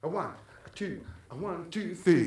A one, a two, a one, two, three.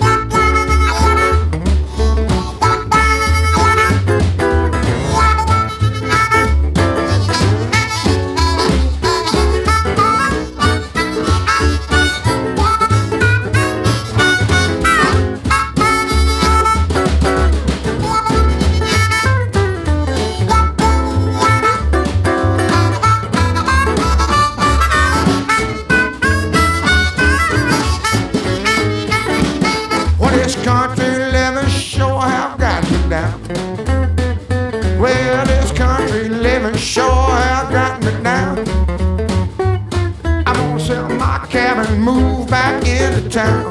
Country living sure have got me down. Well, this country living sure have got me down. I'm gonna sell my cabin and move back into town.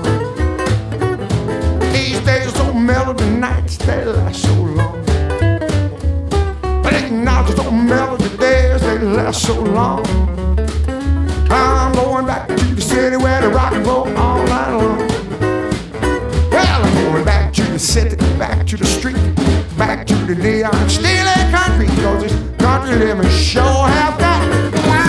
These days so mellow, the nights they last so long. Late nights so mellow, the days they last so long. I'm going back to the city where the rock and roll all night long. Going back to the city, back to the street, back to the neon steel and concrete, 'cause this country living sure have got me.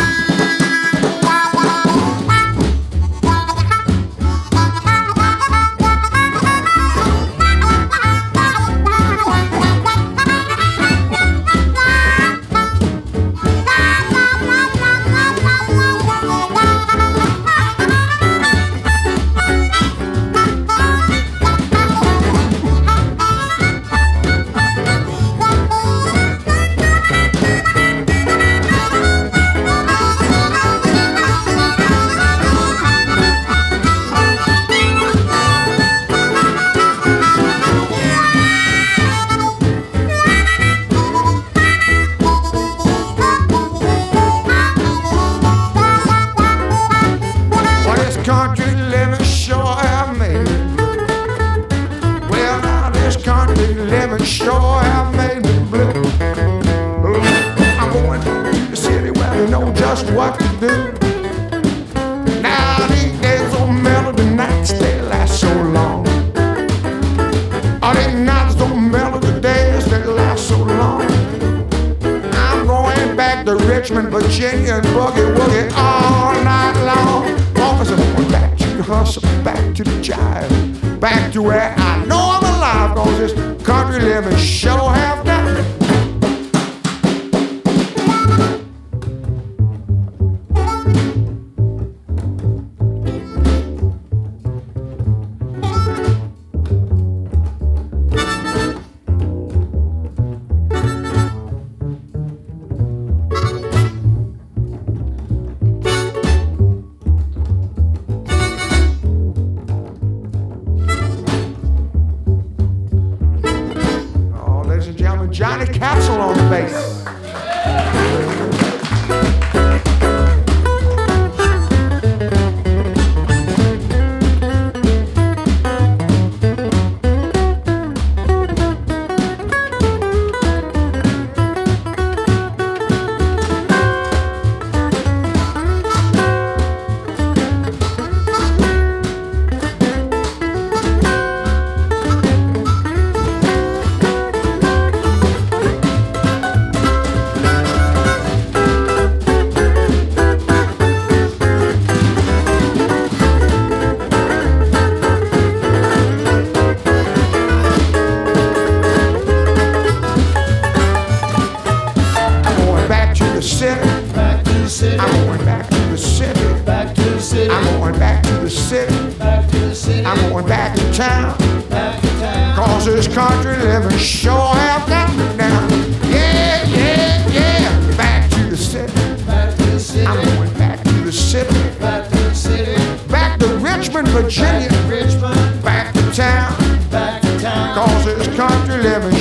Country living sure have made me. Well, now this country living sure have made me blue. I'm going to the city where they know just what to do. Now these days so mellow, the nights they last so long. Oh, these nights so mellow, the days they last so long. I'm going back to Richmond, Virginia, and boogie woogie all night long. I'm going back to the hustle, back to the jive, back to where I know I'm alive, 'cause this country living sure have got me. Johnny Capsule on the bass. I'm going back to the city. Back to the city. I'm going back to the city. Back to the city. I'm going back to town. Back to town. 'Cause this country living sure have got me down. Yeah, yeah, yeah. Back to the city. Back to the city. I'm going back to the city. Back to the city. Back to Richmond, Virginia. Back to Richmond. Back to town. Back to town. 'Cause this country living